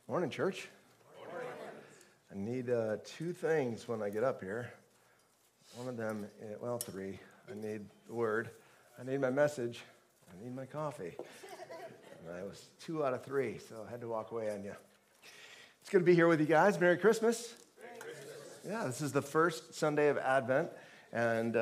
Morning, church. Morning. I need two things when I get up here. One of them, three. I need the word. I need my message. I need my coffee. And I was 2 out of 3, so I had to walk away on you. It's good to be here with you guys. Merry Christmas. Merry Christmas. Yeah, this is the first Sunday of Advent, and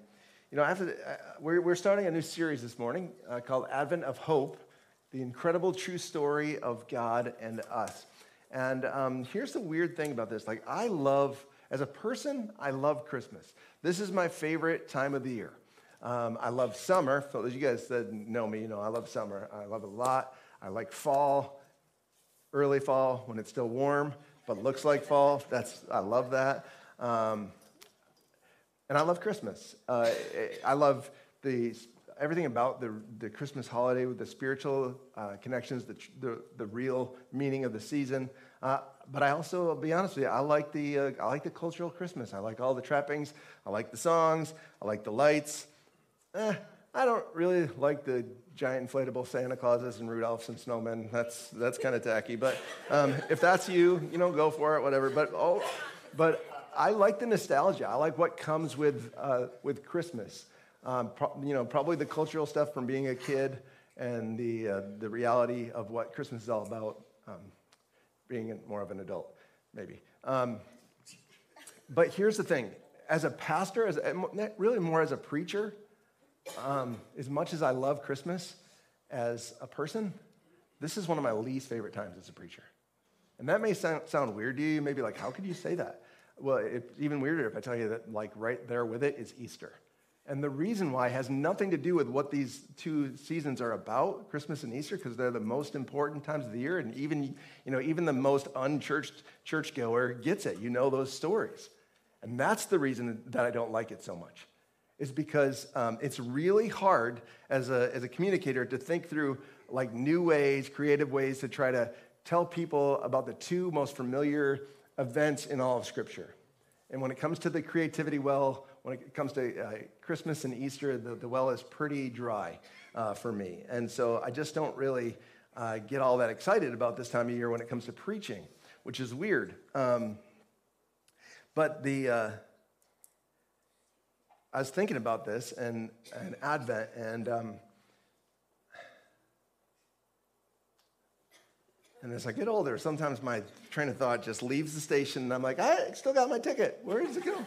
we're starting a new series this morning called Advent of Hope. The incredible true story of God and us. And here's the weird thing about this. As a person, I love Christmas. This is my favorite time of the year. I love summer. So as you guys that know me, I love summer. I love it a lot. I like fall, early fall when it's still warm, but looks like fall. I love that. And I love Christmas. I love everything about the Christmas holiday with the spiritual connections, the real meaning of the season. But I also, I'll be honest with you, I like the cultural Christmas. I like all the trappings. I like the songs. I like the lights. I don't really like the giant inflatable Santa Clauses and Rudolphs and snowmen. That's kind of tacky. But if that's you, go for it, whatever. But I like the nostalgia. I like what comes with Christmas. Probably the cultural stuff from being a kid and the reality of what Christmas is all about, being more of an adult, maybe. But here's the thing. As a pastor, really more as a preacher, as much as I love Christmas as a person, this is one of my least favorite times as a preacher. And that may sound weird to you. Maybe like, how could you say that? Well, it's even weirder if I tell you that right there with it is Easter. And the reason why has nothing to do with what these two seasons are about, Christmas and Easter, because they're the most important times of the year, and even the most unchurched churchgoer gets it. You know those stories. And that's the reason that I don't like it so much, is because it's really hard as a communicator to think through new ways, creative ways to try to tell people about the two most familiar events in all of Scripture. And when it comes to the creativity well, when it comes to Christmas and Easter, the well is pretty dry for me. And so I just don't really get all that excited about this time of year when it comes to preaching, which is weird. But I was thinking about this and Advent, and as I get older, sometimes my train of thought just leaves the station, and I'm like, I still got my ticket. Where does it go?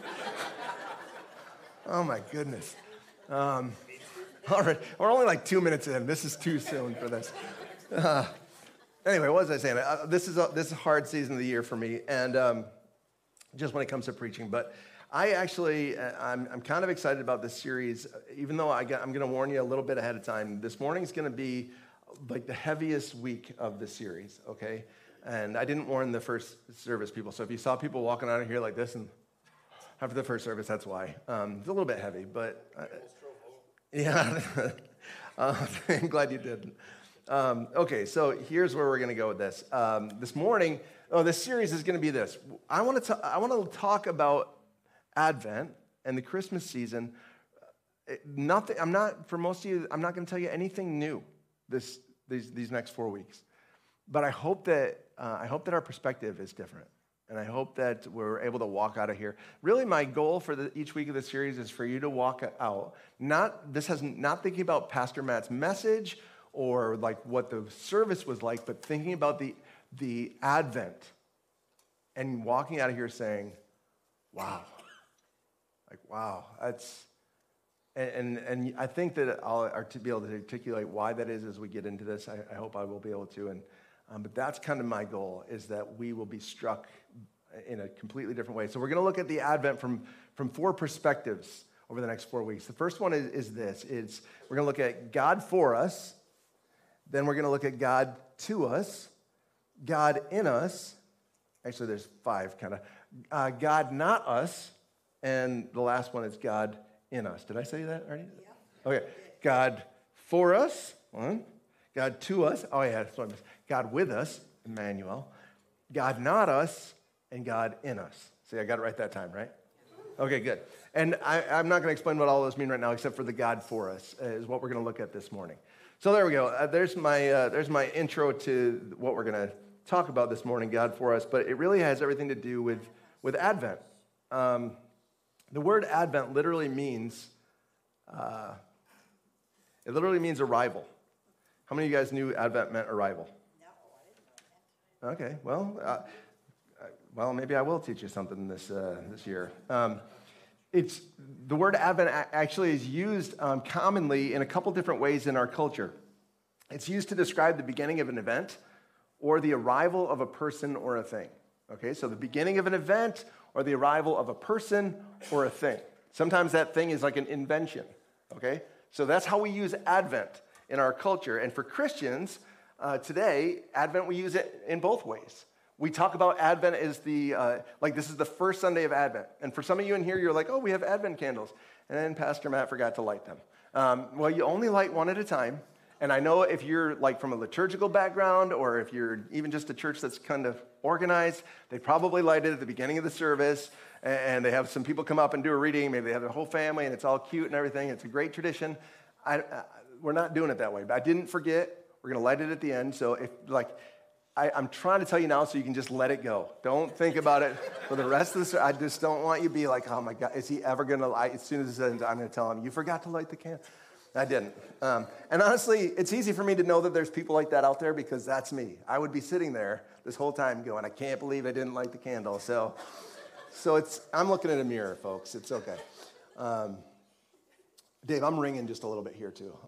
Oh, my goodness. All right, we're only 2 minutes in. This is too soon for this. Anyway, what was I saying? This is a hard season of the year for me, and just when it comes to preaching. But I'm kind of excited about this series, even though I'm going to warn you a little bit ahead of time. This morning's going to be the heaviest week of the series, okay? And I didn't warn the first service people, so if you saw people walking out of here like this and after the first service, that's why. It's a little bit heavy, but yeah, I'm glad you did. Okay, so here's where we're going to go with this. This morning, this series is going to be this. I want to talk about Advent and the Christmas season. For most of you, I'm not going to tell you anything new these next 4 weeks, but I hope that our perspective is different. And I hope that we're able to walk out of here. Really, my goal for each week of the series is for you to walk out, not thinking about Pastor Matt's message or what the service was like, but thinking about the Advent and walking out of here saying, wow. Wow, that's, and I think that I'll be able to articulate why that is as we get into this. I hope I will be able to, but that's kind of my goal, is that we will be struck in a completely different way. So we're going to look at the Advent from 4 perspectives over the next 4 weeks. The first one is this. We're going to look at God for us. Then we're going to look at God to us, God in us. Actually, there's 5 kind of. God not us. And the last one is God in us. Did I say that already? Yeah. Okay. God for us. 1. God to us. Oh, yeah. God with us, Emmanuel. God not us, and God in us. See, I got it right that time, right? Okay, good. And I'm not going to explain what all those mean right now, except for the God for us is what we're going to look at this morning. So there we go. There's my intro to what we're going to talk about this morning, God, for us, but it really has everything to do with Advent. The word Advent literally means arrival. How many of you guys knew Advent meant arrival? No, I didn't know that. Okay, well, maybe I will teach you something this year. It's the word Advent actually is used commonly in a couple different ways in our culture. It's used to describe the beginning of an event or the arrival of a person or a thing. Okay, so the beginning of an event or the arrival of a person or a thing. Sometimes that thing is like an invention. Okay, so that's how we use Advent in our culture. And for Christians today, Advent, we use it in both ways. We talk about Advent as this is the first Sunday of Advent. And for some of you in here, you're like, oh, we have Advent candles. And then Pastor Matt forgot to light them. Well, you only light one at a time. And I know if you're like from a liturgical background or if you're even just a church that's kind of organized, they probably light it at the beginning of the service. And they have some people come up and do a reading. Maybe they have their whole family and it's all cute and everything. It's a great tradition. We're not doing it that way. But I didn't forget. We're going to light it at the end. So I'm trying to tell you now so you can just let it go. Don't think about it for the rest of this. I just don't want you to be like, oh my God, is he ever going to light? As soon as it ends, I'm going to tell him, you forgot to light the candle. I didn't. And honestly, it's easy for me to know that there's people like that out there because that's me. I would be sitting there this whole time going, I can't believe I didn't light the candle. So I'm looking at a mirror, folks. It's okay. Dave, I'm ringing just a little bit here too.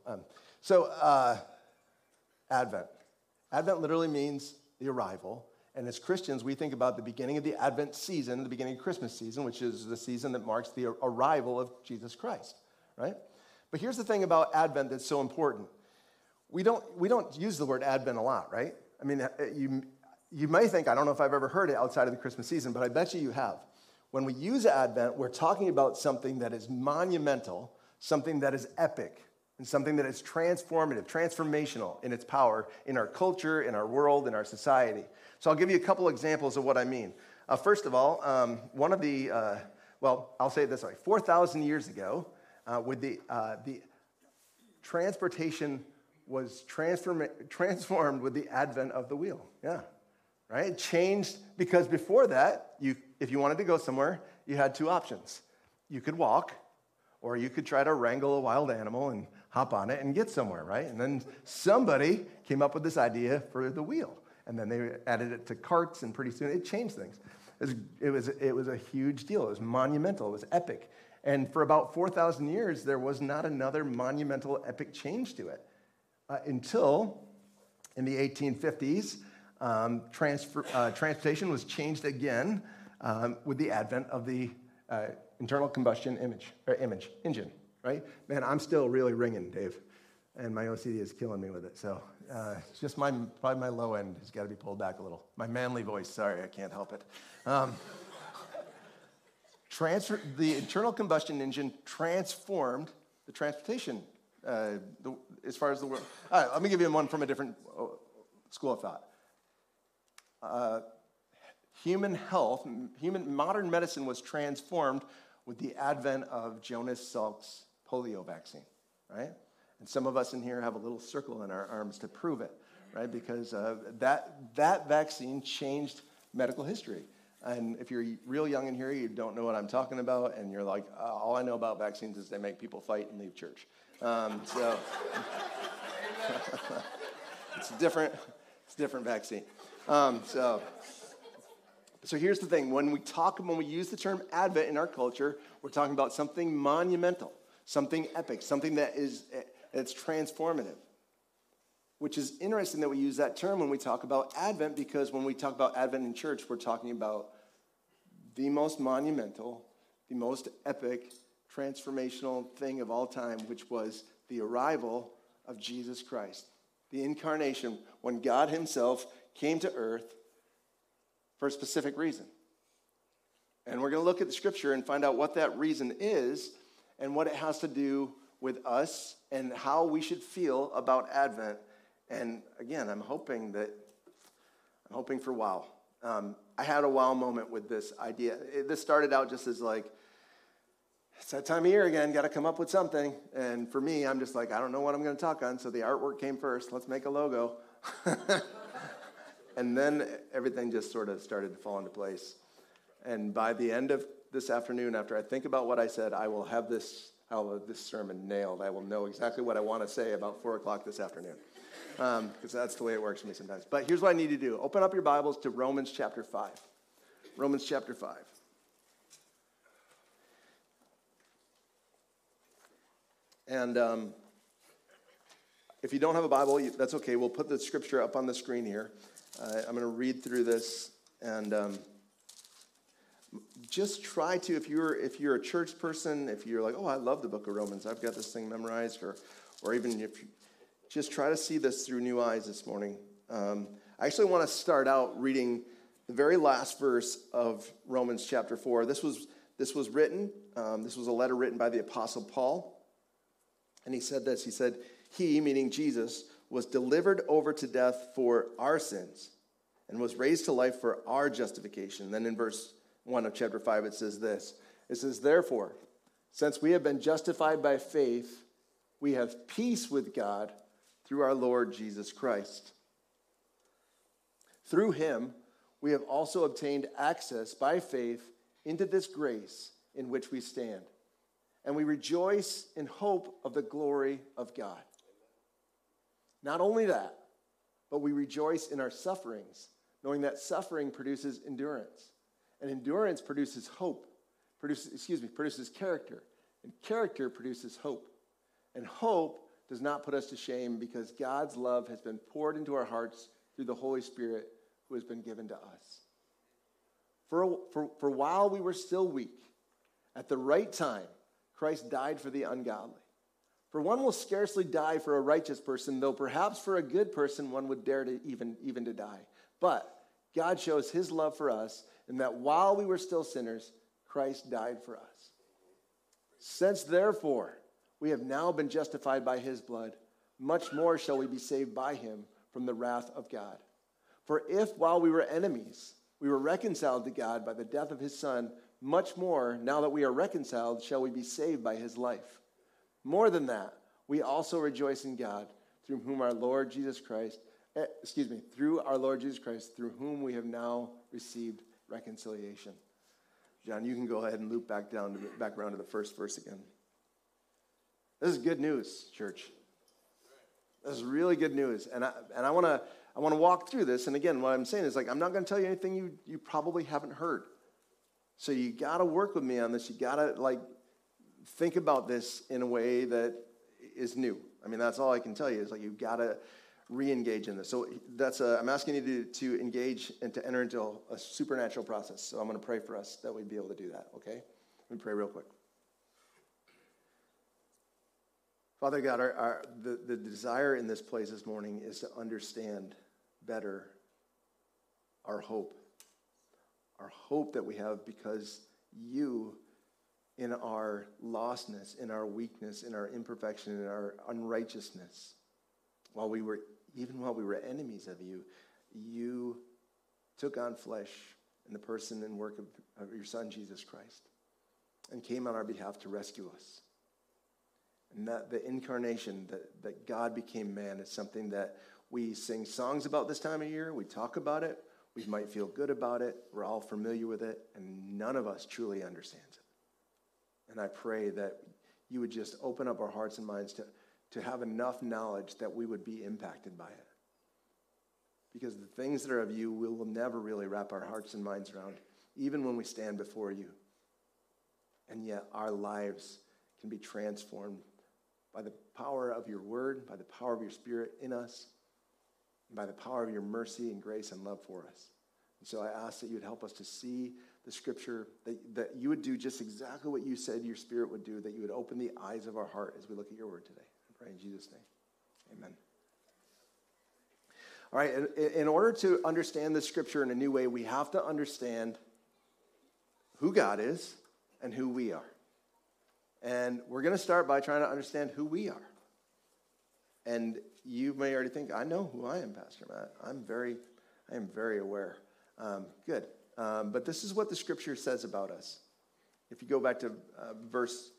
Advent. Advent literally means the arrival. And as Christians, we think about the beginning of the Advent season, the beginning of Christmas season, which is the season that marks the arrival of Jesus Christ, right? But here's the thing about Advent that's so important. We don't use the word Advent a lot, right? I mean, you may think, I don't know if I've ever heard it outside of the Christmas season, but I bet you have. When we use Advent, we're talking about something that is monumental, something that is epic, and something that is transformative, transformational in its power in our culture, in our world, in our society. So I'll give you a couple examples of what I mean. First of all, I'll say it this way. 4,000 years ago, with the transportation was transformed with the advent of the wheel. Yeah, right? It changed because before that, if you wanted to go somewhere, you had two options. You could walk, or you could try to wrangle a wild animal and hop on it and get somewhere, right? And then somebody came up with this idea for the wheel. And then they added it to carts, and pretty soon it changed things. It was a huge deal. It was monumental. It was epic. And for about 4,000 years, there was not another monumental, epic change to it until in the 1850s, transportation was changed again with the advent of the internal combustion engine, right? Man, I'm still really ringing, Dave, and my OCD is killing me with it. So it's just probably my low end has got to be pulled back a little. My manly voice, sorry, I can't help it. The internal combustion engine transformed the transportation as far as the world. All right, let me give you one from a different school of thought. Modern medicine was transformed with the advent of Jonas Salk's polio vaccine, right? And some of us in here have a little circle in our arms to prove it, right? Because that vaccine changed medical history. And if you're real young in here, you don't know what I'm talking about, and you're like, all I know about vaccines is they make people fight and leave church. So it's a different vaccine. So here's the thing. When we use the term Advent in our culture, we're talking about something monumental, something epic, something that's transformative, which is interesting that we use that term when we talk about Advent, because when we talk about Advent in church, we're talking about the most monumental, the most epic, transformational thing of all time, which was the arrival of Jesus Christ, the incarnation, when God himself came to earth for a specific reason. And we're going to look at the scripture and find out what that reason is and what it has to do with us and how we should feel about Advent. And again, I'm hoping for wow. I had a wow moment with this idea. This started out just as like, it's that time of year again, got to come up with something. And for me, I'm just like, I don't know what I'm going to talk on. So the artwork came first. Let's make a logo. And then everything just sort of started to fall into place. And by the end of this afternoon, after I think about what I said, I'll have this sermon nailed. I will know exactly what I want to say about 4 o'clock this afternoon. Because that's the way it works for me sometimes. But here's what I need to do. Open up your Bibles to Romans chapter 5. Romans chapter 5. And if you don't have a Bible, that's okay. We'll put the scripture up on the screen here. I'm going to read through this, and just try to, if you're a church person, if you're like, oh, I love the book of Romans, I've got this thing memorized, or even if you just try to see this through new eyes this morning. I actually want to start out reading the very last verse of Romans chapter 4. This was written. This was a letter written by the Apostle Paul. And he said this. He said, he, meaning Jesus, was delivered over to death for our sins and was raised to life for our justification. And then in verse 1 of chapter 5, it says this. It says, therefore, since we have been justified by faith, we have peace with God through our Lord Jesus Christ. Through him, we have also obtained access by faith into this grace in which we stand. And we rejoice in hope of the glory of God. Not only that, but we rejoice in our sufferings, knowing that suffering produces endurance. And endurance produces hope, produces character. And character produces hope. And hope does not put us to shame because God's love has been poured into our hearts through the Holy Spirit who has been given to us. For while we were still weak, at the right time, Christ died for the ungodly. For one will scarcely die for a righteous person, though perhaps for a good person one would dare to even to die. But God shows his love for us in that while we were still sinners, Christ died for us. Since therefore we have now been justified by his blood, much more shall we be saved by him from the wrath of God. For if while we were enemies, we were reconciled to God by the death of his Son, much more, now that we are reconciled, shall we be saved by his life. More than that, we also rejoice in God, through our Lord Jesus Christ, through whom we have now received reconciliation. John, you can go ahead and loop back around to the first verse again. This is good news, church. This is really good news, and I want to walk through this. And again, what I'm saying is I'm not going to tell you anything you probably haven't heard. So you got to work with me on this. You got to think about this in a way that is new. I mean, that's all I can tell you is you've got to re-engage in this. So I'm asking you to engage and to enter into a supernatural process. So I'm going to pray for us that we'd be able to do that, okay? Let me pray real quick. Father God, the desire in this place this morning is to understand better our hope that we have because you, in our lostness, in our weakness, in our imperfection, in our unrighteousness, while we were enemies of you, you took on flesh in the person and work of your Son, Jesus Christ, and came on our behalf to rescue us. And that the incarnation, that God became man, is something that we sing songs about this time of year. We talk about it. We might feel good about it. We're all familiar with it, and none of us truly understands it. And I pray that you would just open up our hearts and minds to have enough knowledge that we would be impacted by it. Because the things that are of you, we will never really wrap our hearts and minds around, even when we stand before you. And yet our lives can be transformed by the power of your word, by the power of your Spirit in us, and by the power of your mercy and grace and love for us. And so I ask that you would help us to see the scripture, that you would do just exactly what you said your Spirit would do, that you would open the eyes of our heart as we look at your word today. I pray in Jesus' name. Amen. All right, in order to understand the scripture in a new way, we have to understand who God is and who we are. And we're going to start by trying to understand who we are. And you may already think, I know who I am, Pastor Matt. I am very aware. Good. But this is what the scripture says about us. If you go back to verse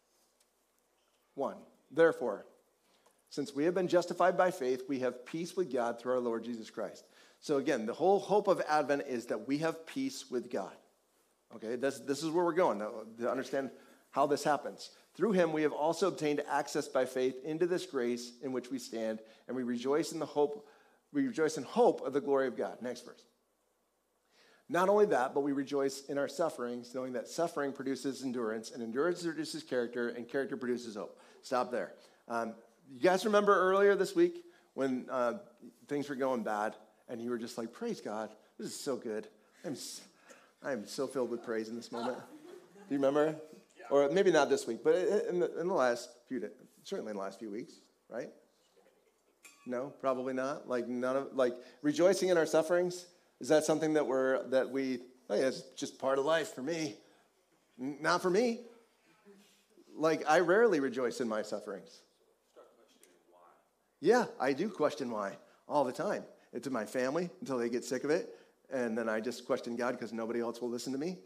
1. Therefore, since we have been justified by faith, we have peace with God through our Lord Jesus Christ. So again, the whole hope of Advent is that we have peace with God. Okay, this is where we're going now, to understand how this happens. Through him, we have also obtained access by faith into this grace in which we stand, and we rejoice in hope of the glory of God. Next verse. Not only that, but we rejoice in our sufferings, knowing that suffering produces endurance, and endurance produces character, and character produces hope. Stop there. You guys remember earlier this week when things were going bad, and you were just like, praise God, this is so good. I am so filled with praise in this moment. Do you remember? Yeah. Or maybe not this week, but in the last few days, certainly in the last few weeks, right? No, probably not. Like rejoicing in our sufferings. Is that something that it's just part of life for me? Not for me. Like, I rarely rejoice in my sufferings. Start questioning why. Yeah, I do question why all the time. It's in my family until they get sick of it, and then I just question God because nobody else will listen to me.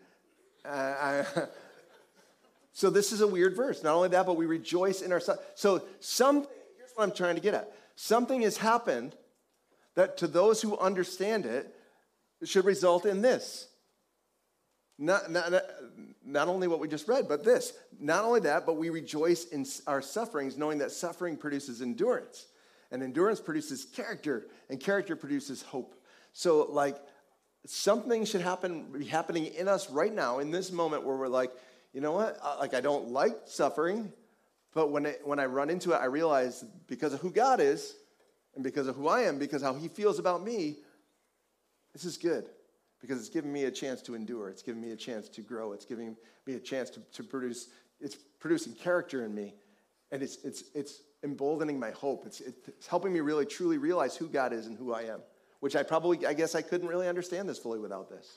So this is a weird verse. Not only that, but we rejoice in our sufferings. So here's what I'm trying to get at. Something has happened that to those who understand it, should result in this. Not only what we just read, but this. Not only that, but we rejoice in our sufferings, knowing that suffering produces endurance. And endurance produces character, and character produces hope. So, like, something should be happening in us right now, in this moment, where we're like, you know what? I don't like suffering, but when I run into it, I realize because of who God is, and because of who I am, because of how he feels about me, this is good, because it's giving me a chance to endure. It's giving me a chance to grow. It's giving me a chance to produce. It's producing character in me, and it's emboldening my hope. It's helping me really, truly realize who God is and who I am, which I guess I couldn't really understand this fully without this.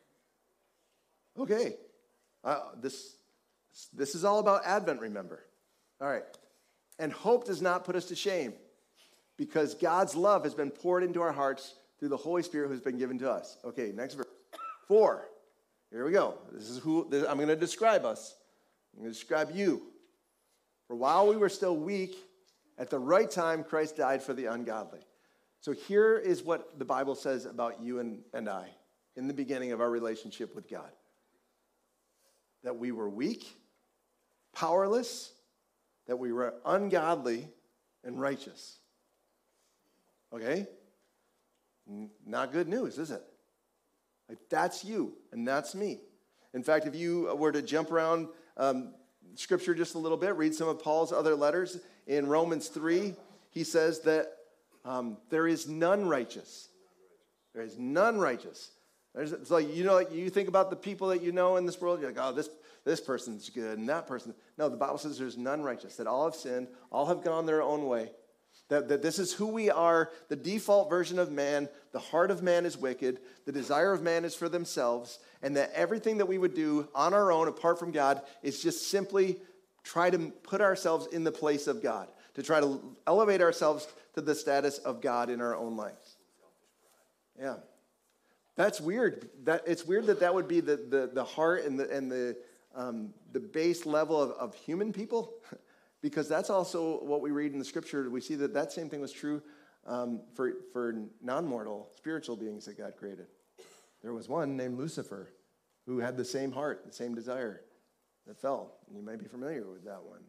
Okay, this is all about Advent, remember. All right, and hope does not put us to shame, because God's love has been poured into our hearts through the Holy Spirit who's been given to us. Okay, next verse. 4. Here we go. I'm going to describe us. I'm going to describe you. For while we were still weak, at the right time, Christ died for the ungodly. So here is what the Bible says about you and I in the beginning of our relationship with God. That we were weak, powerless, that we were ungodly, and righteous. Okay? Not good news, is it? Like, that's you, and that's me. In fact, if you were to jump around Scripture just a little bit, read some of Paul's other letters. In Romans 3, he says that there is none righteous. There is none righteous. It's like, you think about the people that you know in this world, you're like, oh, this person's good, and that person. No, the Bible says there's none righteous, that all have sinned, all have gone their own way. That this is who we are, the default version of man. The heart of man is wicked. The desire of man is for themselves. And that everything that we would do on our own, apart from God, is just simply try to put ourselves in the place of God, to try to elevate ourselves to the status of God in our own lives. Yeah. That's weird. It's weird that would be the heart and the base level of human people. Because that's also what we read in the Scripture. We see that same thing was true for non-mortal, spiritual beings that God created. There was one named Lucifer who had the same heart, the same desire that fell. And you might be familiar with that one.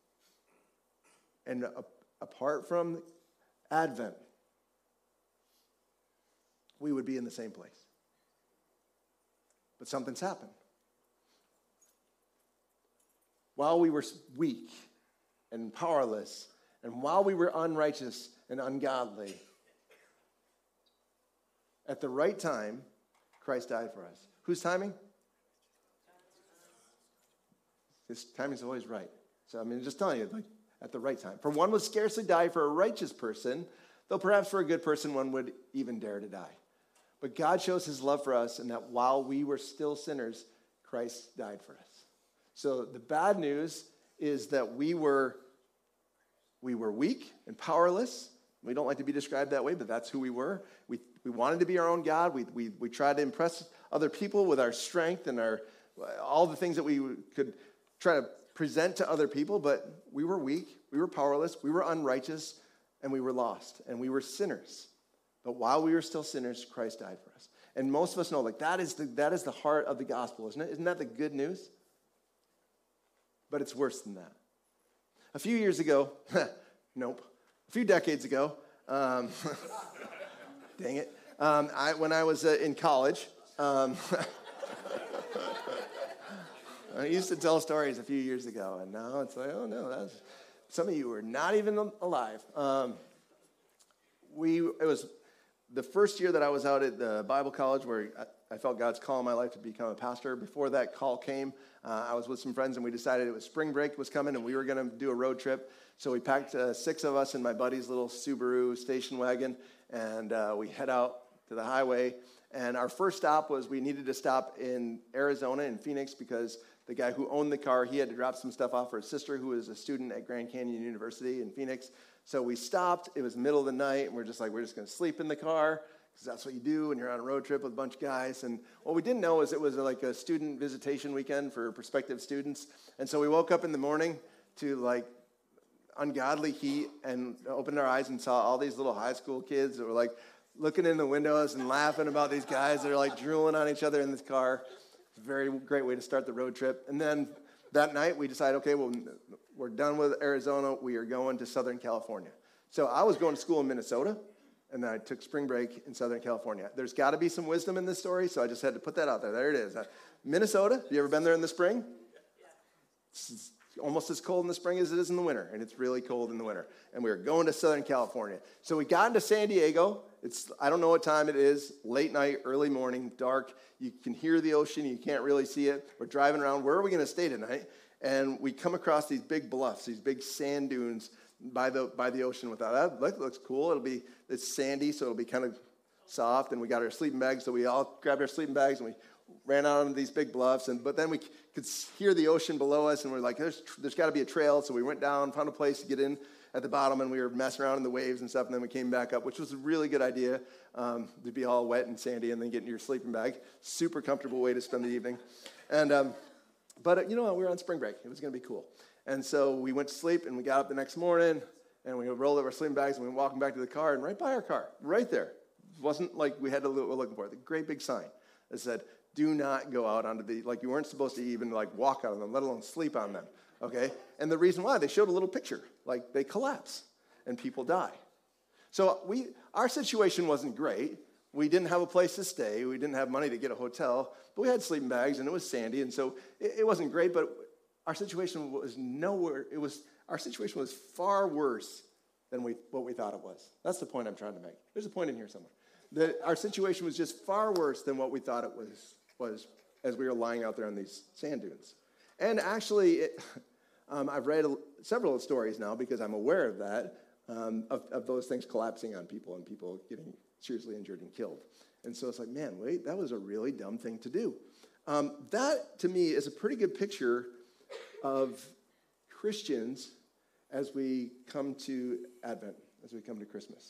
And apart from Advent, we would be in the same place. But something's happened. While we were weak and powerless, and while we were unrighteous and ungodly, at the right time, Christ died for us. Whose timing? His timing's always right. So, just telling you, like, at the right time. For one would scarcely die for a righteous person, though perhaps for a good person one would even dare to die. But God shows his love for us in that while we were still sinners, Christ died for us. So the bad news is that we were weak and powerless. We don't like to be described that way, but that's who we were. We wanted to be our own God. We tried to impress other people with our strength and all the things that we could try to present to other people, but we were weak, we were powerless, we were unrighteous, and we were lost, and we were sinners. But while we were still sinners, Christ died for us. And most of us know, like, that is the heart of the gospel, isn't it? Isn't that the good news? But it's worse than that. A few years ago, nope, a few decades ago, dang it, when I was in college, I used to tell stories a few years ago, and now it's like, oh no, some of you were not even alive. It was the first year that I was out at the Bible college where I felt God's call in my life to become a pastor. Before that call came, I was with some friends, and we decided it was spring break was coming, and we were going to do a road trip. So we packed 6 of us in my buddy's little Subaru station wagon, and we head out to the highway. And our first stop was we needed to stop in Arizona, in Phoenix, because the guy who owned the car, he had to drop some stuff off for his sister, who was a student at Grand Canyon University in Phoenix. So we stopped. It was middle of the night, and we're just going to sleep in the car, because that's what you do when you're on a road trip with a bunch of guys. And what we didn't know is it was like a student visitation weekend for prospective students. And so we woke up in the morning to like ungodly heat and opened our eyes and saw all these little high school kids that were like looking in the windows and laughing about these guys that are like drooling on each other in this car. It's a very great way to start the road trip. And then that night we decided, okay, well, we're done with Arizona. We are going to Southern California. So I was going to school in Minnesota, and then I took spring break in Southern California. There's got to be some wisdom in this story, so I just had to put that out there. There it is. Minnesota, have you ever been there in the spring? It's almost as cold in the spring as it is in the winter, and it's really cold in the winter. And we were going to Southern California. So we got into San Diego. I don't know what time it is, late night, early morning, dark. You can hear the ocean. You can't really see it. We're driving around. Where are we going to stay tonight? And we come across these big bluffs, these big sand dunes by the ocean. That looks cool. It's sandy, so it'll be kind of soft. And we got our sleeping bags, so we all grabbed our sleeping bags and we ran out on these big bluffs. But then we could hear the ocean below us, and we're like, there's got to be a trail. So we went down, found a place to get in at the bottom, and we were messing around in the waves and stuff. And then we came back up, which was a really good idea, to be all wet and sandy and then get into your sleeping bag. Super comfortable way to spend the evening. But you know what? We were on spring break. It was going to be cool. And so we went to sleep, and we got up the next morning, and we rolled up our sleeping bags, and we were walking back to the car, and right by our car, right there, it wasn't like we had to look, we're looking for it, the great big sign that said, do not go out onto you weren't supposed to even walk out on them, let alone sleep on them, okay? And the reason why, they showed a little picture, they collapse, and people die. So our situation wasn't great. We didn't have a place to stay. We didn't have money to get a hotel, but we had sleeping bags, and it was sandy, and so it wasn't great, but our situation was our situation was far worse than what we thought it was. That's the point I'm trying to make. There's a point in here somewhere. That our situation was just far worse than what we thought it was as we were lying out there on these sand dunes. And actually, I've read several stories now because I'm aware of that, of those things collapsing on people and people getting seriously injured and killed. And so it's like, man, wait, that was a really dumb thing to do. That, to me, is a pretty good picture of Christians as we come to Advent, as we come to Christmas.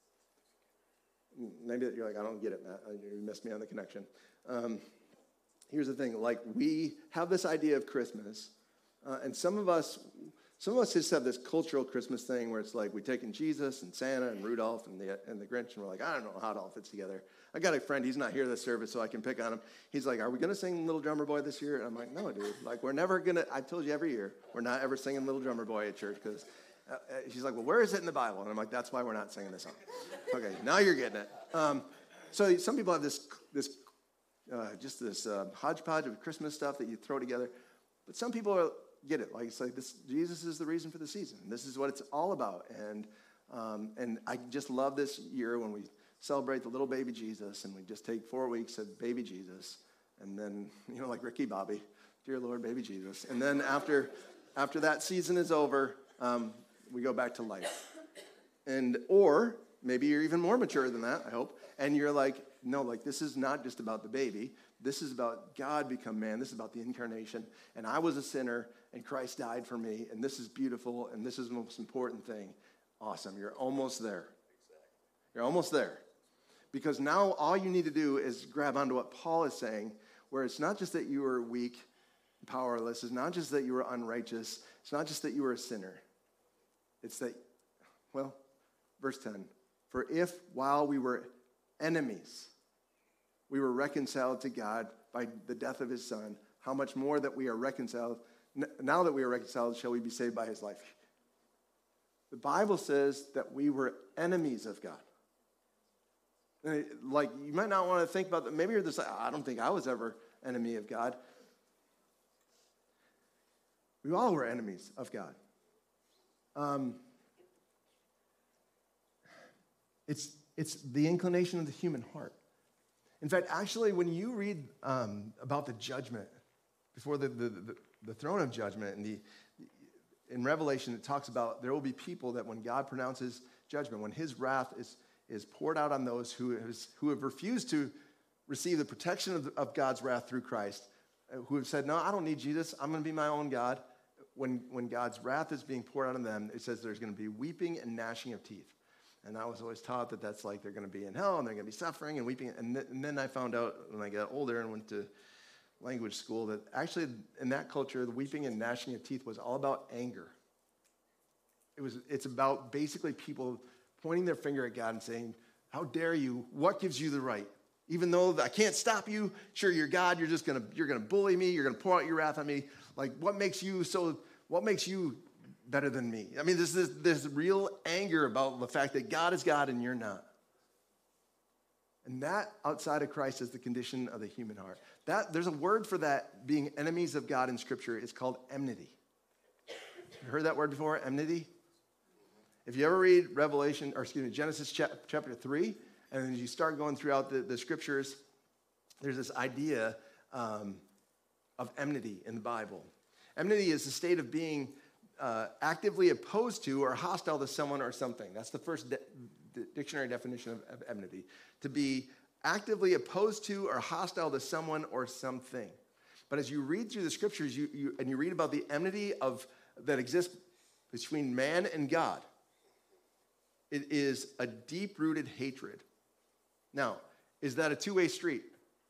Maybe you're like, I don't get it, Matt. You missed me on the connection. Here's the thing. We have this idea of Christmas, and some of us just have this cultural Christmas thing where it's like we take in Jesus and Santa and Rudolph and the Grinch, and we're like, I don't know how it all fits together. I got a friend, he's not here this service, so I can pick on him. He's like, are we going to sing Little Drummer Boy this year? And I'm like, no, dude. We're never going to, I've told you every year, we're not ever singing Little Drummer Boy at church, because she's like, well, where is it in the Bible? And I'm like, that's why we're not singing this song. Okay, now you're getting it. So some people have this hodgepodge of Christmas stuff that you throw together, but some people get it. It's like this: Jesus is the reason for the season. This is what it's all about. And I just love this year when we celebrate the little baby Jesus, and we just take 4 weeks of baby Jesus, and then like Ricky Bobby, dear Lord, baby Jesus, and then after that season is over, we go back to life. Or maybe you're even more mature than that, I hope, and you're like, no, this is not just about the baby. This is about God become man. This is about the incarnation. And I was a sinner, and Christ died for me, and this is beautiful, and this is the most important thing. Awesome. You're almost there. You're almost there. Because now all you need to do is grab onto what Paul is saying, where it's not just that you were weak, powerless. It's not just that you were unrighteous. It's not just that you were a sinner. It's that, verse 10, For if while we were enemies, we were reconciled to God by the death of his Son, how much more that we are reconciled, now that we are reconciled, shall we be saved by his life. The Bible says that we were enemies of God. And like, you might not want to think about that. Maybe you're just like, I don't think I was ever enemy of God. We all were enemies of God. It's the inclination of the human heart. In fact, actually, when you read about the judgment, before the throne of judgment, in Revelation, it talks about there will be people that when God pronounces judgment, when his wrath is poured out on those who have refused to receive the protection of God's wrath through Christ, who have said, no, I don't need Jesus, I'm going to be my own God. When God's wrath is being poured out on them, it says there's going to be weeping and gnashing of teeth. And I was always taught that that's like they're going to be in hell and they're going to be suffering and weeping. And then I found out when I got older and went to language school that actually in that culture, the weeping and gnashing of teeth was all about anger. It's about basically people pointing their finger at God and saying, how dare you? What gives you the right? Even though I can't stop you, sure, you're God, you're gonna bully me, you're gonna pour out your wrath on me. Like, what makes you better than me? I mean, there's real anger about the fact that God is God and you're not. And that, outside of Christ, is the condition of the human heart. There's a word for that, being enemies of God in Scripture. It's called enmity. You heard that word before, enmity? If you ever read Genesis chapter 3, and then you start going throughout the Scriptures, there's this idea of enmity in the Bible. Enmity is the state of being actively opposed to or hostile to someone or something. That's the first dictionary definition of enmity. To be actively opposed to or hostile to someone or something. But as you read through the Scriptures, you read about the enmity that exists between man and God, it is a deep-rooted hatred. Now, is that a two-way street?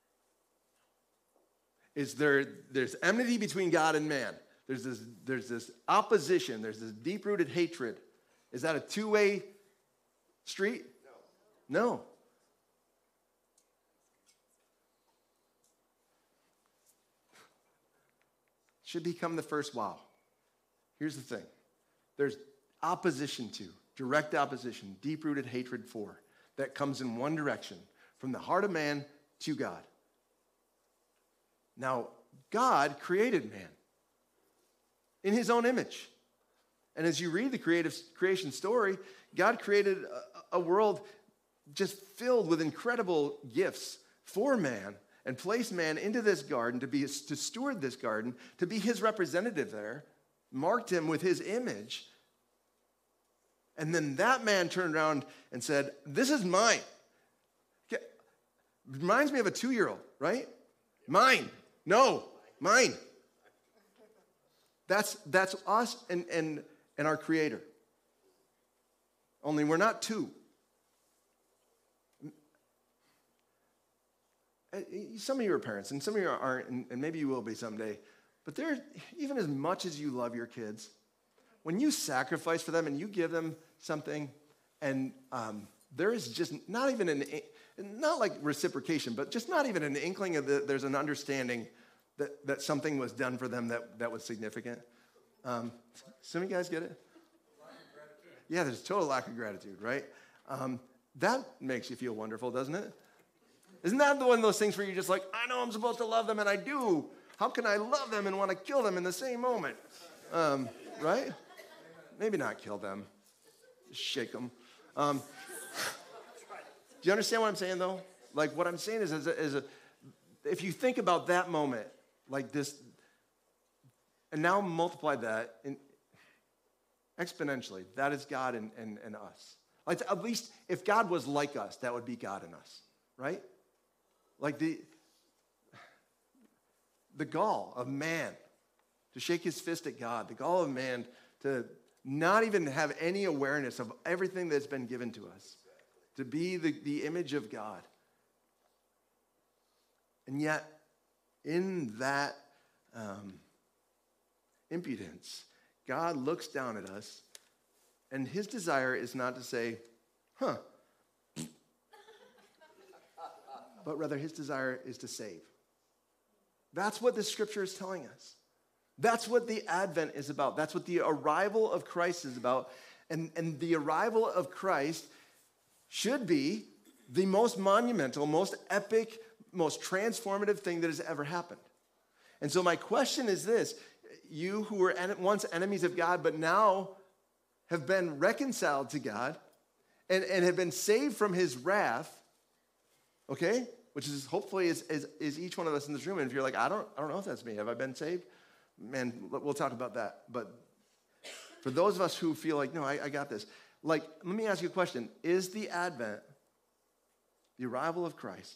There's enmity between God and man. There's this opposition. There's this deep-rooted hatred. Is that a two-way street? No. Should become the first wow. Here's the thing. There's opposition to, direct opposition, deep-rooted hatred for, that comes in one direction, from the heart of man to God. Now, God created man in his own image. And as you read the creation story, God created a world just filled with incredible gifts for man and placed man into this garden to steward this garden, to be his representative there, marked him with his image. And then that man turned around and said, this is mine. Reminds me of a 2-year-old, right? Mine. No, mine. That's us and our Creator. Only we're not two. Some of you are parents, and some of you aren't, and maybe you will be someday. But even as much as you love your kids, when you sacrifice for them and you give them something, and there is just not even not like reciprocation, but just not even an inkling of there's an understanding that something was done for them that was significant. Some of you guys get it? Yeah, there's a total lack of gratitude, right? That makes you feel wonderful, doesn't it? Isn't that one of those things where you're just like, I know I'm supposed to love them, and I do. How can I love them and want to kill them in the same moment? Right? Maybe not kill them. Just shake them. Do you understand what I'm saying, though? Like, what I'm saying is if you think about that moment, like this, and now multiply that exponentially, that is God and us. Like, at least if God was like us, that would be God in us, right? Like the gall of man to shake his fist at God, the gall of man to not even have any awareness of everything that's been given to us, to be the image of God. And yet, in that impudence, God looks down at us, and his desire is not to say, but rather his desire is to save. That's what this scripture is telling us. That's what the Advent is about. That's what the arrival of Christ is about. And the arrival of Christ should be the most monumental, most epic, most transformative thing that has ever happened. And so my question is this: you who were once enemies of God, but now have been reconciled to God and have been saved from his wrath, okay? Which is hopefully is each one of us in this room. And if you're like, I don't know if that's me. Have I been saved? Man, we'll talk about that. But for those of us who feel like, no, I got this. Like, let me ask you a question. Is the Advent, the arrival of Christ,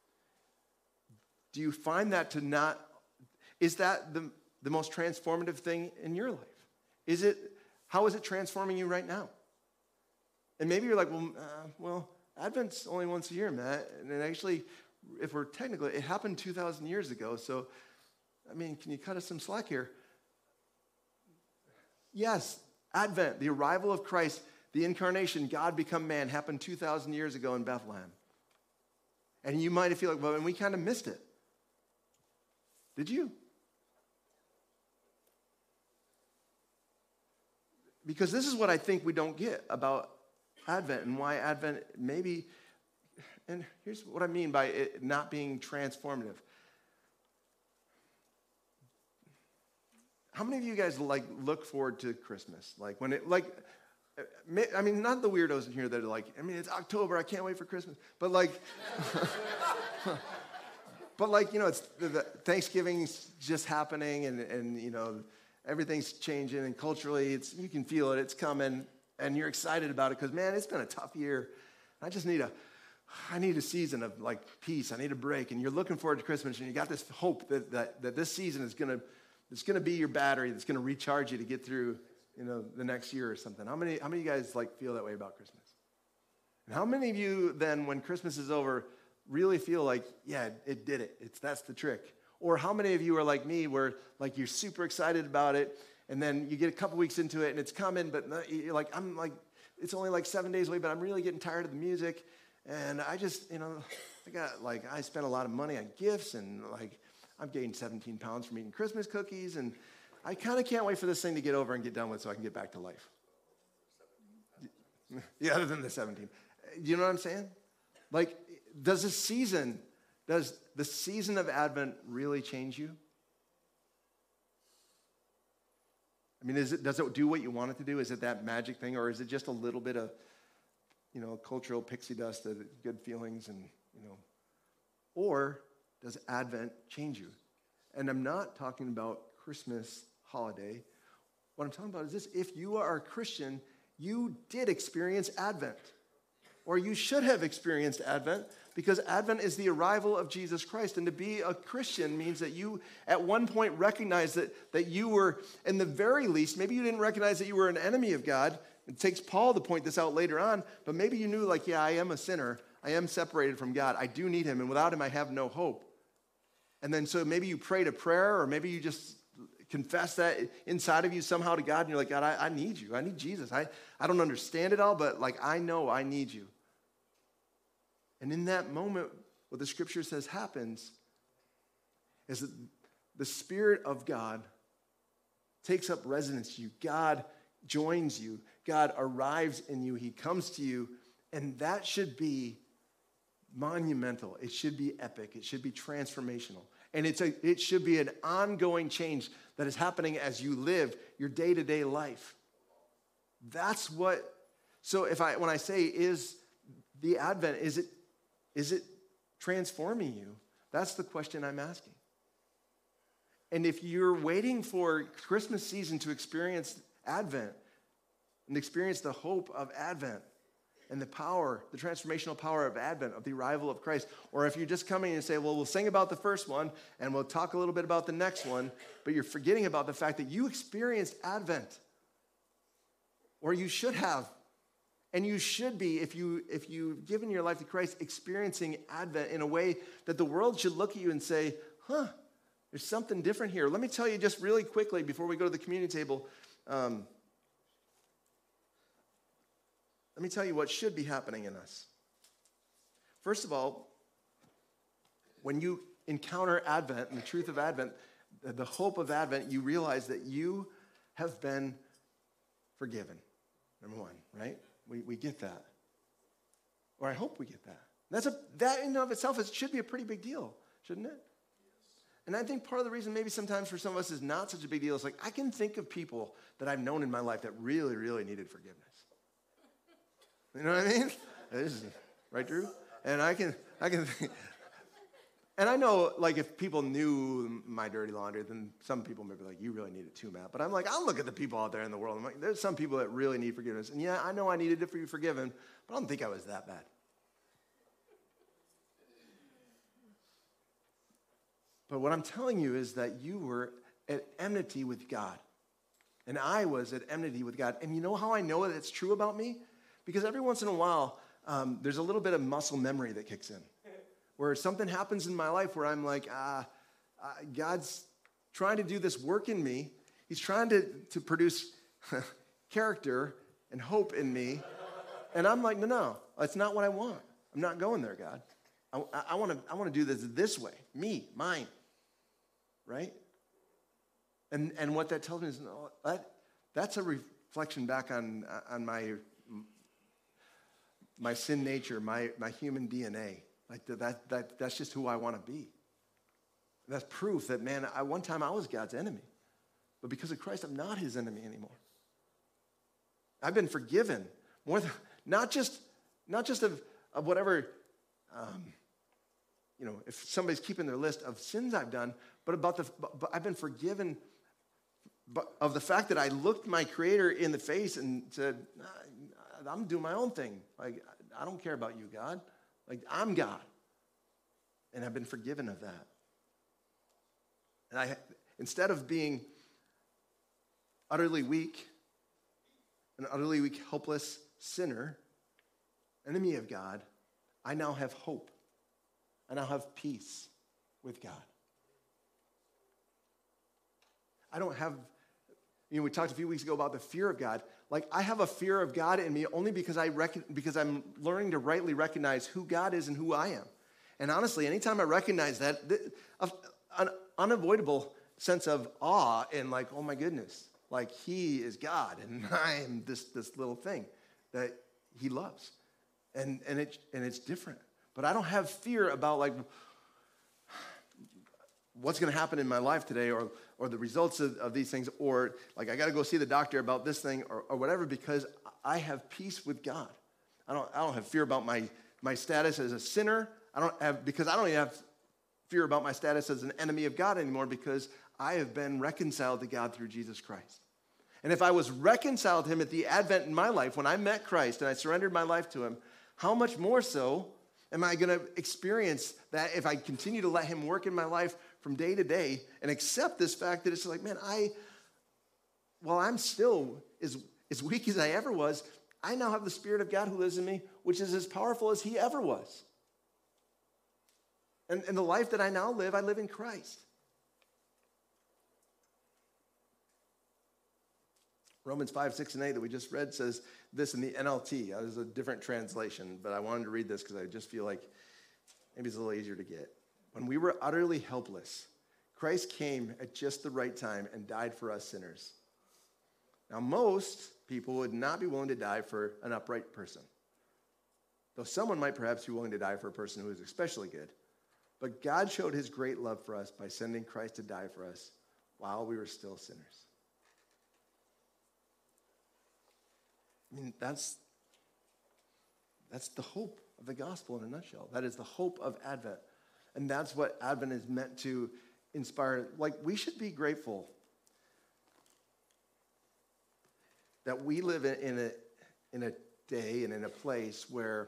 do you find that is that the most transformative thing in your life? How is it transforming you right now? And maybe you're like, well, Advent's only once a year, Matt. And actually, if we're technical, it happened 2,000 years ago. So, I mean, can you cut us some slack here? Yes, Advent, the arrival of Christ, the incarnation, God become man, happened 2,000 years ago in Bethlehem. And you might feel like, well, and we kind of missed it. Did you? Because this is what I think we don't get about Advent and why Advent maybe, and here's what I mean by it not being transformative. How many of you guys look forward to Christmas? Like when it, I mean, not the weirdos in here that are like, I mean, it's October, I can't wait for Christmas. But it's the Thanksgiving's just happening and everyth's changing and culturally you can feel it, it's coming and you're excited about it because, man, it's been a tough year. I need a season of peace. I need a break. And you're looking forward to Christmas and you got this hope that this season is going to be your battery that's going to recharge you to get through, the next year or something. How many of you guys feel that way about Christmas? And how many of you then, when Christmas is over, really feel like, yeah, it did it. That's the trick. Or how many of you are like me, where you're super excited about it, and then you get a couple weeks into it and it's coming, but you're like, it's only 7 days away, but I'm really getting tired of the music, and I just, I spent a lot of money on gifts, and I'm gaining 17 pounds from eating Christmas cookies, and I kind of can't wait for this thing to get over and get done with so I can get back to life. Yeah, other than the 17. Do you know what I'm saying? Does the season of Advent really change you? I mean, does it do what you want it to do? Is it that magic thing, or is it just a little bit of, cultural pixie dust, good feelings, and, or does Advent change you? And I'm not talking about Christmas holiday. What I'm talking about is this: if you are a Christian, you did experience Advent, or you should have experienced Advent, because Advent is the arrival of Jesus Christ. And to be a Christian means that you at one point recognized that you were, in the very least, maybe you didn't recognize that you were an enemy of God. It takes Paul to point this out later on, but maybe you knew I am a sinner. I am separated from God. I do need him, and without him I have no hope. And then so maybe you prayed a prayer, or maybe you just confess that inside of you somehow to God, and you're like, God, I need you. I need Jesus. I don't understand it all, but I know I need you. And in that moment, what the scripture says happens is that the Spirit of God takes up residence in you. God joins you. God arrives in you. He comes to you. And that should be monumental. It should be epic. It should be transformational. And it should be an ongoing change that is happening as you live your day-to-day life. That's what, so when I say, is the Advent, is it transforming you? That's the question I'm asking. And if you're waiting for Christmas season to experience Advent and experience the hope of Advent and the power, the transformational power of Advent, of the arrival of Christ, or if you're just coming and say, well, we'll sing about the first one and we'll talk a little bit about the next one, but you're forgetting about the fact that you experienced Advent, or you should have. And you should be, if you've given your life to Christ, experiencing Advent in a way that the world should look at you and say, there's something different here. Let me tell you just really quickly before we go to the community table, let me tell you what should be happening in us. First of all, When you encounter Advent and the truth of Advent, the hope of Advent, you realize that you have been forgiven. Number one, right? We get that. Or I hope we get that. That in and of itself, it should be a pretty big deal, shouldn't it? And I think part of the reason maybe sometimes for some of us is not such a big deal is like I can think of people that I've known in my life that really, really needed forgiveness. You know what I mean? This is, right, Drew? And I can think, and I know, like, if people knew my dirty laundry, then some people may be like, you really need it too, Matt. But I'm like, I'll look at the people out there in the world. I'm like, there's some people that really need forgiveness. And yeah, I know I needed to be forgiven, but I don't think I was that bad. But what I'm telling you is that you were at enmity with God. And I was at enmity with God. And you know how I know that it's true about me? Because every once in a while, there's a little bit of muscle memory that kicks in. Where something happens in my life where I'm like, God's trying to do this work in me. He's trying to produce character and hope in me. And I'm like, no, that's not what I want. I'm not going there, God. I want to do this way. Me, mine. Right? And what that tells me is, no, that's a reflection back on my sin nature, my human DNA. Like that's just who I want to be. That's proof that, man, one time I was God's enemy. But because of Christ, I'm not his enemy anymore. I've been forgiven. More than, not just of whatever, if somebody's keeping their list of sins I've done, but I've been forgiven of the fact that I looked my Creator in the face and said, I'm doing my own thing. Like, I don't care about you, God. Like, I'm God. And I've been forgiven of that. And instead of being utterly weak, an utterly weak, helpless sinner, enemy of God, I now have hope. I now have peace with God. I don't have, we talked a few weeks ago about the fear of God. Like, I have a fear of God in me only because I'm learning to rightly recognize who God is and who I am. And honestly, anytime I recognize that, an unavoidable sense of awe and like, oh my goodness, like he is God and I am this little thing that he loves. And it's different. But I don't have fear about like what's going to happen in my life today or the results of these things, or like I got to go see the doctor about this thing or whatever, because I have peace with God. I don't have fear about my status as a sinner. I don't even have fear about my status as an enemy of God anymore, because I have been reconciled to God through Jesus Christ. And if I was reconciled to him at the advent in my life, when I met Christ and I surrendered my life to him, how much more so am I going to experience that if I continue to let him work in my life from day to day and accept this fact that it's like, man, while I'm still as weak as I ever was, I now have the Spirit of God who lives in me, which is as powerful as he ever was. And the life that I now live, I live in Christ. Romans 5, 6, and 8 that we just read says this in the NLT. That is a different translation, but I wanted to read this because I just feel like maybe it's a little easier to get. When we were utterly helpless, Christ came at just the right time and died for us sinners. Now, most people would not be willing to die for an upright person, though someone might perhaps be willing to die for a person who is especially good. But God showed his great love for us by sending Christ to die for us while we were still sinners. I mean, that's the hope of the gospel in a nutshell. That is the hope of Advent. And that's what Advent is meant to inspire. Like, we should be grateful that we live in a day and in a place where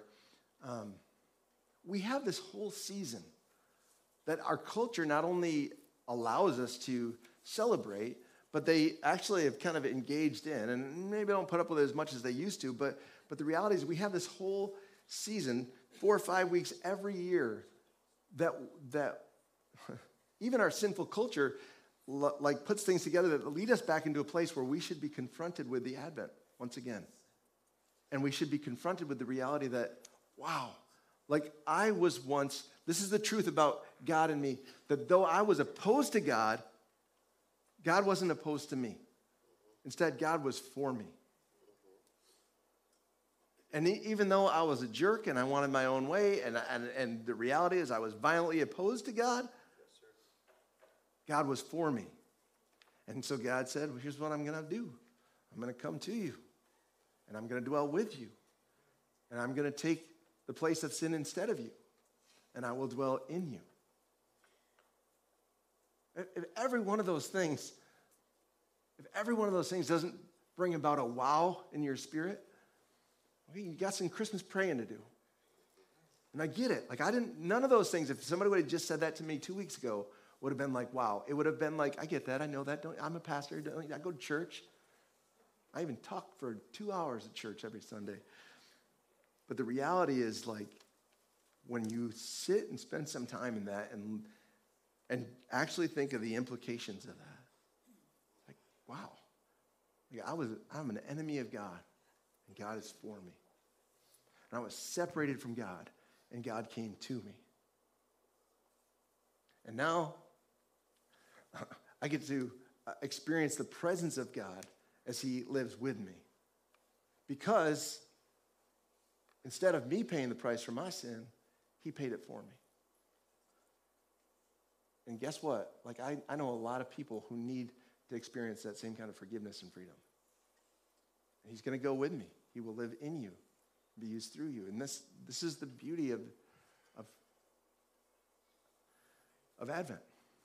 we have this whole season that our culture not only allows us to celebrate, but they actually have kind of engaged in, and maybe don't put up with it as much as they used to, but the reality is we have this whole season, 4 or 5 weeks every year, that even our sinful culture like puts things together that lead us back into a place where we should be confronted with the Advent once again. And we should be confronted with the reality that, wow, like I was once This is the truth about God and me, that though I was opposed to God, God wasn't opposed to me. Instead, God was for me. And even though I was a jerk and I wanted my own way, and the reality is I was violently opposed to God, God was for me. And so God said, well, here's what I'm going to do. I'm going to come to you, and I'm going to dwell with you, and I'm going to take the place of sin instead of you, and I will dwell in you. If every one of those things doesn't bring about a wow in your spirit, okay, you got some Christmas praying to do. And I get it. Like, none of those things, if somebody would have just said that to me 2 weeks ago, would have been like, wow. It would have been like, I get that. I know that. I'm a pastor. I go to church. I even talk for 2 hours at church every Sunday. But the reality is, like, when you sit and spend some time in that and actually think of the implications of that, like, wow. Like, I'm an enemy of God, and God is for me. And I was separated from God, and God came to me. And now I get to experience the presence of God as he lives with me. Because instead of me paying the price for my sin, he paid it for me. And guess what? Like, I know a lot of people who need to experience that same kind of forgiveness and freedom. And he's going to go with me. He will live in you, be used through you. And this is the beauty of Advent.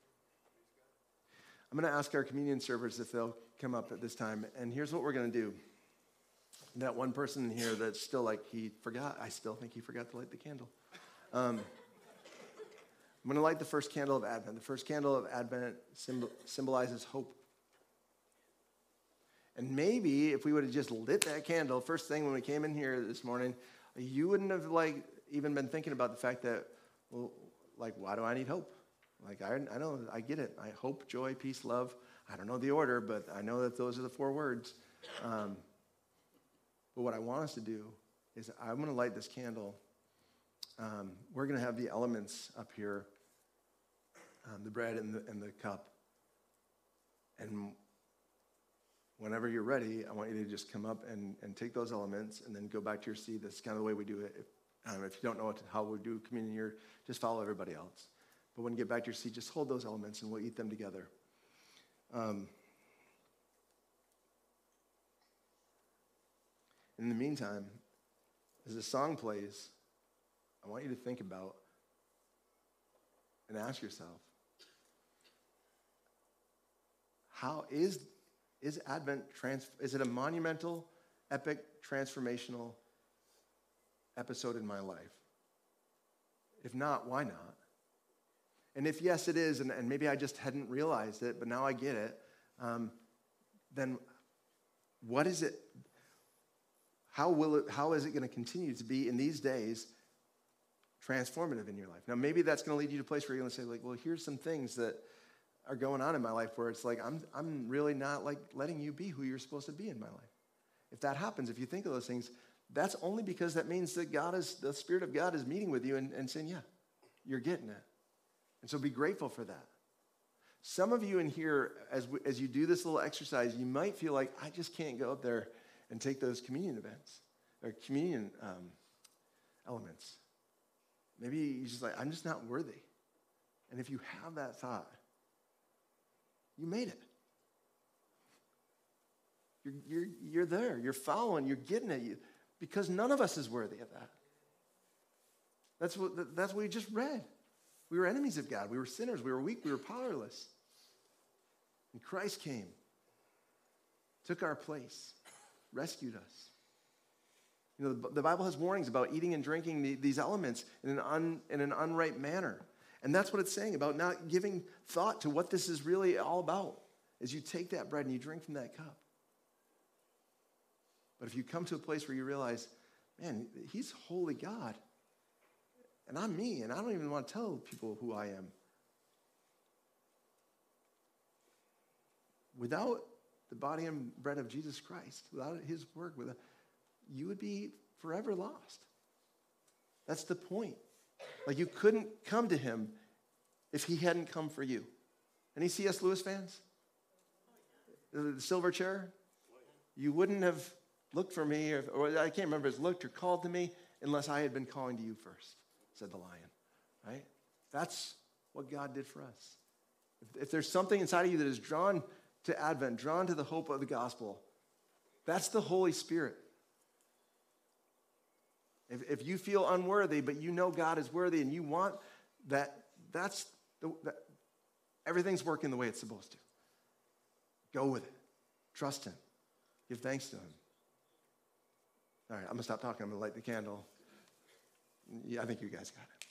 I'm going to ask our communion servers if they'll come up at this time. And here's what we're going to do. That one person here that's still like, he forgot. I still think he forgot to light the candle. I'm going to light the first candle of Advent. The first candle of Advent symbolizes hope. And maybe if we would have just lit that candle first thing when we came in here this morning, you wouldn't have like even been thinking about the fact that, well, like, why do I need hope? Like, I know, I get it. I hope, joy, peace, love. I don't know the order, but I know that those are the 4 words. But what I want us to do is I'm going to light this candle. We're going to have the elements up here, the bread and the cup. And whenever you're ready, I want you to just come up and take those elements and then go back to your seat. That's kind of the way we do it. If you don't know how we do communion here, just follow everybody else. But when you get back to your seat, just hold those elements and we'll eat them together. In the meantime, as the song plays, I want you to think about and ask yourself, how is Advent, is it a monumental, epic, transformational episode in my life? If not, why not? And if yes, it is, and maybe I just hadn't realized it, but now I get it, then what is it? How is it going to continue to be in these days transformative in your life? Now, maybe that's going to lead you to a place where you're going to say, like, well, here's some things that are going on in my life where it's like, I'm really not like letting you be who you're supposed to be in my life. If that happens, if you think of those things, that's only because that means that the Spirit of God is meeting with you and saying, yeah, you're getting it. And so be grateful for that. Some of you in here, as you do this little exercise, you might feel like, I just can't go up there and take those communion events or communion elements. Maybe you're just like, I'm just not worthy. And if you have that thought, you made it. You're there. You're following. You're getting it. Because none of us is worthy of that. That's what we just read. We were enemies of God. We were sinners. We were weak. We were powerless. And Christ came, took our place, rescued us. You know, the Bible has warnings about eating and drinking these elements in an unright manner. And that's what it's saying about not giving thought to what this is really all about, as you take that bread and you drink from that cup. But if you come to a place where you realize, man, he's holy God, and I'm me, and I don't even want to tell people who I am. Without the body and bread of Jesus Christ, without his work, you would be forever lost. That's the point. Like you couldn't come to him if he hadn't come for you. Any C.S. Lewis fans? The silver chair? You wouldn't have looked for me, or I can't remember if it's looked or called to me, unless I had been calling to you first, said the lion, right? That's what God did for us. If there's something inside of you that is drawn to Advent, drawn to the hope of the gospel, that's the Holy Spirit. If you feel unworthy, but you know God is worthy and you want that, everything's working the way it's supposed to. Go with it. Trust him. Give thanks to him. All right, I'm going to stop talking. I'm going to light the candle. Yeah, I think you guys got it.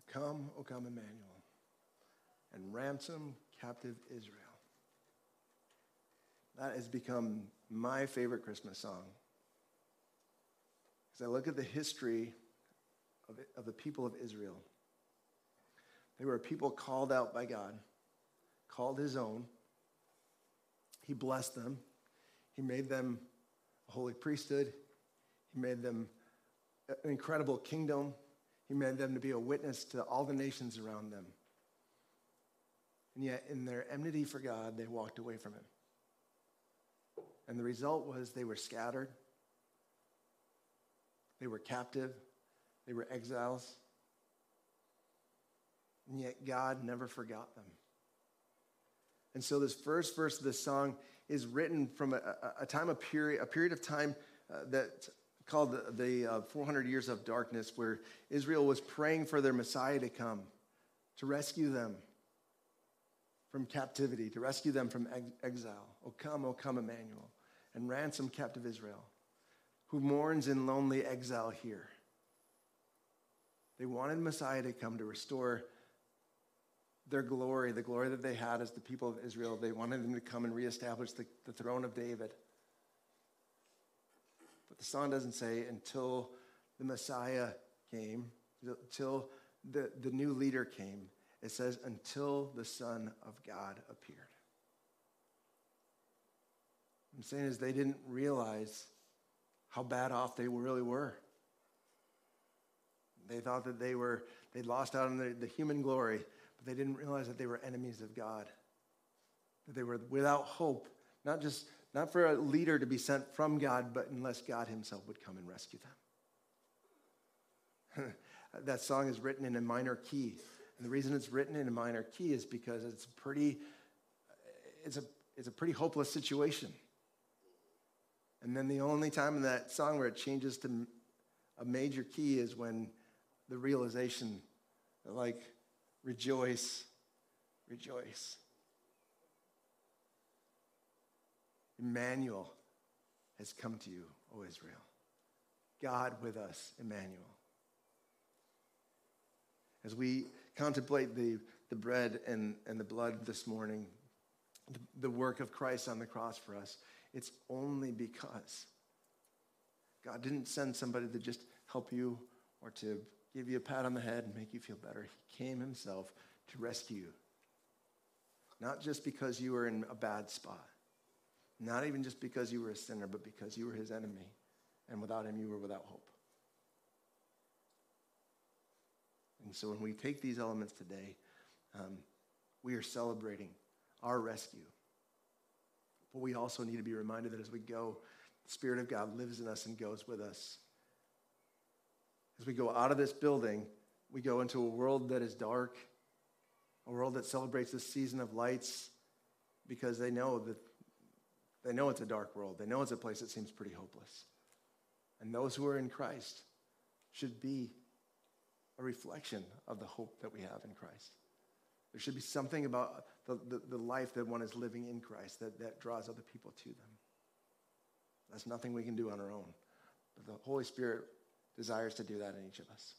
Come, O come, Emmanuel, and ransom captive Israel. That has become my favorite Christmas song. As I look at the history of the people of Israel, they were a people called out by God, called his own. He blessed them. He made them a holy priesthood. He made them an incredible kingdom. He made them to be a witness to all the nations around them. And yet, in their enmity for God, they walked away from him. And the result was they were scattered. They were captive. They were exiles. And yet, God never forgot them. And so this first verse of this song is written from a period of time that called the 400 years of darkness, where Israel was praying for their Messiah to come, to rescue them from captivity, to rescue them from exile. O come, Emmanuel, and ransom captive Israel, who mourns in lonely exile here. They wanted Messiah to come to restore their glory, the glory that they had as the people of Israel. They wanted him to come and reestablish the throne of David. But the song doesn't say until the Messiah came, until the new leader came. It says until the Son of God appeared. What I'm saying is they didn't realize how bad off they really were. They thought that they'd lost out on the human glory, but they didn't realize that they were enemies of God, that they were without hope, not for a leader to be sent from God, but unless God himself would come and rescue them. That song is written in a minor key. And the reason it's written in a minor key is because it's a pretty hopeless situation. And then the only time in that song where it changes to a major key is when the realization, like, rejoice, rejoice. Emmanuel has come to you, O Israel. God with us, Emmanuel. As we contemplate the bread and the blood this morning, the work of Christ on the cross for us, it's only because God didn't send somebody to just help you or to give you a pat on the head and make you feel better. He came himself to rescue you. Not just because you were in a bad spot. Not even just because you were a sinner, but because you were his enemy. And without him, you were without hope. And so when we take these elements today, we are celebrating our rescue. But we also need to be reminded that as we go, the Spirit of God lives in us and goes with us. As we go out of this building, we go into a world that is dark, a world that celebrates this season of lights, because they know it's a dark world. They know it's a place that seems pretty hopeless. And those who are in Christ should be a reflection of the hope that we have in Christ. There should be something about the life that one is living in Christ that draws other people to them. That's nothing we can do on our own. But the Holy Spirit desires to do that in each of us.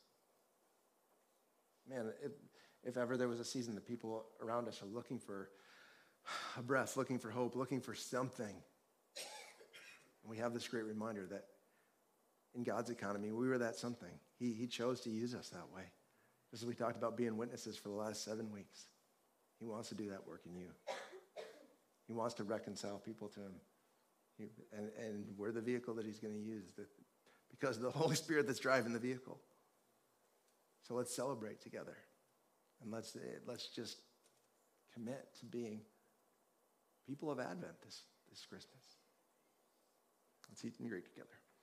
Man, if ever there was a season that people around us are looking for a breath, looking for hope, looking for something, and we have this great reminder that in God's economy, we were that something. He chose to use us that way. Just as we talked about being witnesses for the last 7 weeks. He wants to do that work in you. He wants to reconcile people to him. And we're the vehicle that he's going to use because of the Holy Spirit that's driving the vehicle. So let's celebrate together. And let's just commit to being people of Advent this Christmas. Let's eat and drink together.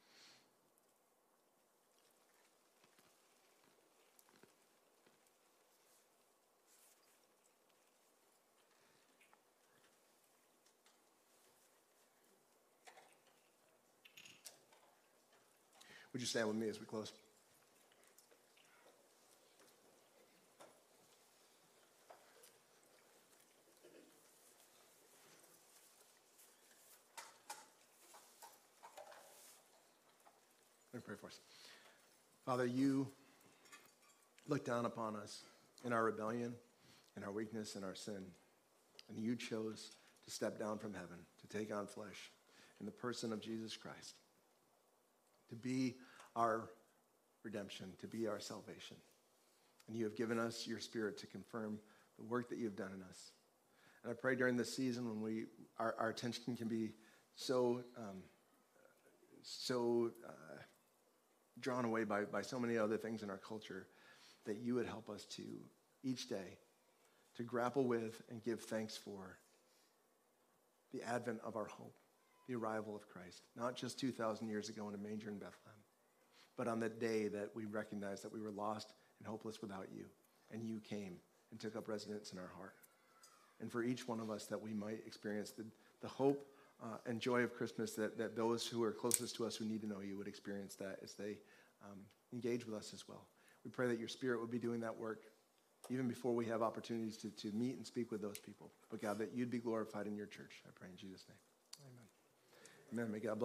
Would you stand with me as we close? Let me pray for us. Father, you looked down upon us in our rebellion, in our weakness, in our sin. And you chose to step down from heaven, to take on flesh in the person of Jesus Christ, to be our redemption, to be our salvation. And you have given us your Spirit to confirm the work that you have done in us. And I pray during this season when our attention can be so drawn away by so many other things in our culture, that you would help us to, each day, to grapple with and give thanks for the advent of our hope, the arrival of Christ, not just 2,000 years ago in a manger in Bethlehem, but on the day that we recognized that we were lost and hopeless without you, and you came and took up residence in our heart. And for each one of us, that we might experience the hope and joy of Christmas, that those who are closest to us who need to know you would experience that as they engage with us as well. We pray that your Spirit would be doing that work even before we have opportunities to meet and speak with those people. But God, that you'd be glorified in your church. I pray in Jesus' name. Amen. Amen. May God bless.